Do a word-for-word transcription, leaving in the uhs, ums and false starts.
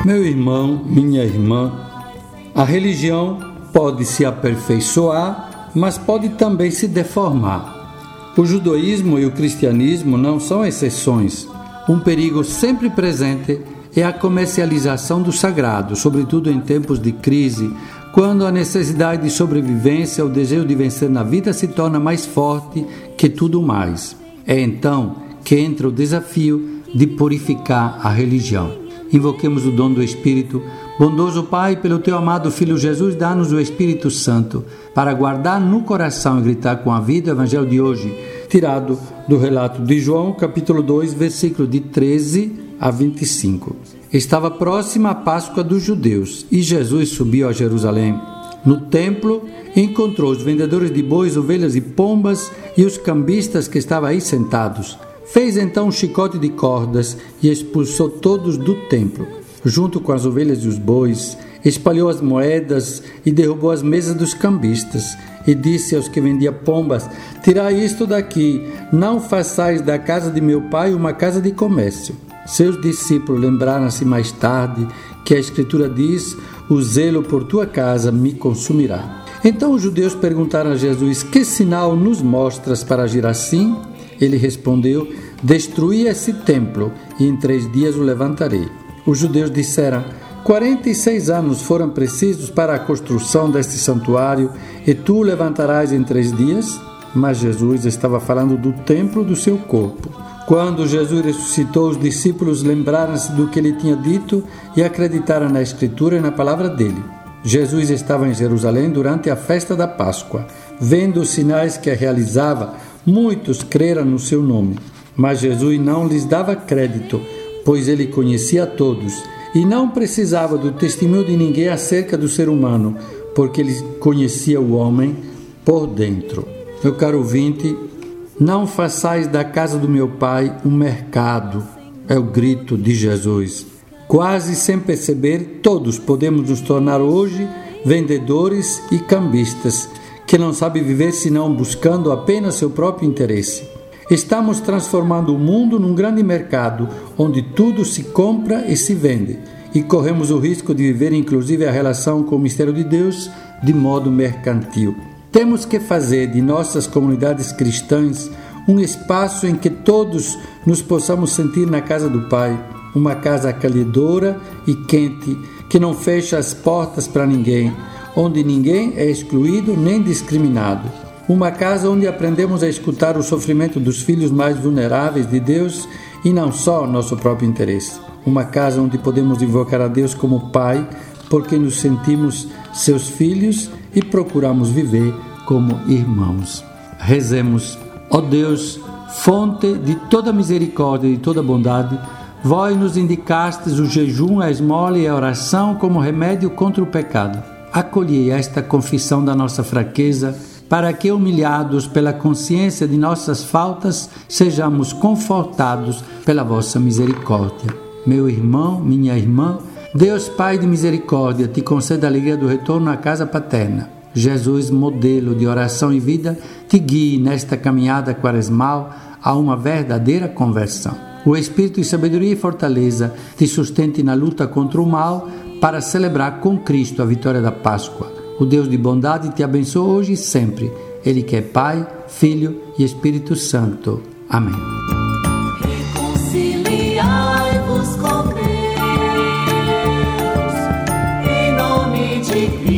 Meu irmão, minha irmã, a religião pode se aperfeiçoar, mas pode também se deformar. O judaísmo e o cristianismo não são exceções. Um perigo sempre presente é a comercialização do sagrado, sobretudo em tempos de crise, quando a necessidade de sobrevivência, o desejo de vencer na vida se torna mais forte que tudo mais. É então que entra o desafio de purificar a religião. Invoquemos o dom do Espírito. Bondoso Pai, pelo Teu amado Filho Jesus, dá-nos o Espírito Santo para guardar no coração e gritar com a vida o Evangelho de hoje, tirado do relato de João, capítulo dois, versículo de treze a vinte e cinco. Estava próxima a Páscoa dos judeus e Jesus subiu a Jerusalém. No templo, encontrou os vendedores de bois, ovelhas e pombas e os cambistas que estavam aí sentados. Fez então um chicote de cordas e expulsou todos do templo, junto com as ovelhas e os bois, espalhou as moedas e derrubou as mesas dos cambistas, e disse aos que vendiam pombas: tirai isto daqui, não façais da casa de meu pai uma casa de comércio. Seus discípulos lembraram-se mais tarde que a Escritura diz: o zelo por tua casa me consumirá. Então os judeus perguntaram a Jesus: que sinal nos mostras para agir assim? Ele respondeu: destruí esse templo e em três dias o levantarei. Os judeus disseram: quarenta e seis anos foram precisos para a construção deste santuário e tu o levantarás em três dias? Mas Jesus estava falando do templo do seu corpo. Quando Jesus ressuscitou, os discípulos lembraram-se do que ele tinha dito e acreditaram na Escritura e na palavra dele. Jesus estava em Jerusalém durante a festa da Páscoa. Vendo os sinais que realizava, muitos creram no seu nome. Mas Jesus não lhes dava crédito, pois ele conhecia a todos e não precisava do testemunho de ninguém acerca do ser humano, porque ele conhecia o homem por dentro. Meu caro ouvinte, não façais da casa do meu pai um mercado, é o grito de Jesus. Quase sem perceber, todos podemos nos tornar hoje vendedores e cambistas, que não sabem viver senão buscando apenas seu próprio interesse. Estamos transformando o mundo num grande mercado, onde tudo se compra e se vende, e corremos o risco de viver inclusive a relação com o mistério de Deus de modo mercantil. Temos que fazer de nossas comunidades cristãs um espaço em que todos nos possamos sentir na casa do Pai, uma casa acolhedora e quente, que não fecha as portas para ninguém, onde ninguém é excluído nem discriminado. Uma casa onde aprendemos a escutar o sofrimento dos filhos mais vulneráveis de Deus e não só nosso próprio interesse. Uma casa onde podemos invocar a Deus como Pai, porque nos sentimos seus filhos e procuramos viver como irmãos. Rezemos. Ó Deus, fonte de toda misericórdia e de toda bondade, vós nos indicastes o jejum, a esmola e a oração como remédio contra o pecado. Acolhei esta confissão da nossa fraqueza, para que, humilhados pela consciência de nossas faltas, sejamos confortados pela vossa misericórdia. Meu irmão, minha irmã, Deus Pai de misericórdia, te conceda a alegria do retorno à casa paterna. Jesus, modelo de oração e vida, te guie nesta caminhada quaresmal a uma verdadeira conversão. O Espírito de sabedoria e fortaleza te sustente na luta contra o mal, para celebrar com Cristo a vitória da Páscoa. O Deus de bondade te abençoe hoje e sempre. Ele que é Pai, Filho e Espírito Santo. Amém. Reconciliai-vos com Deus, em nome de Cristo.